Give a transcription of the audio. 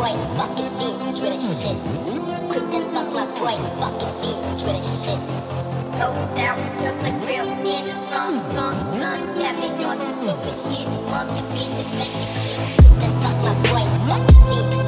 brain, fucking scene, with that shit. Quick to fuck my brain, fucking scene, with that shit. Go down, just like real in the trunk, cabin on the focus shit, monkey beat the fake shit. Quick to fuck my brain, fucking scene.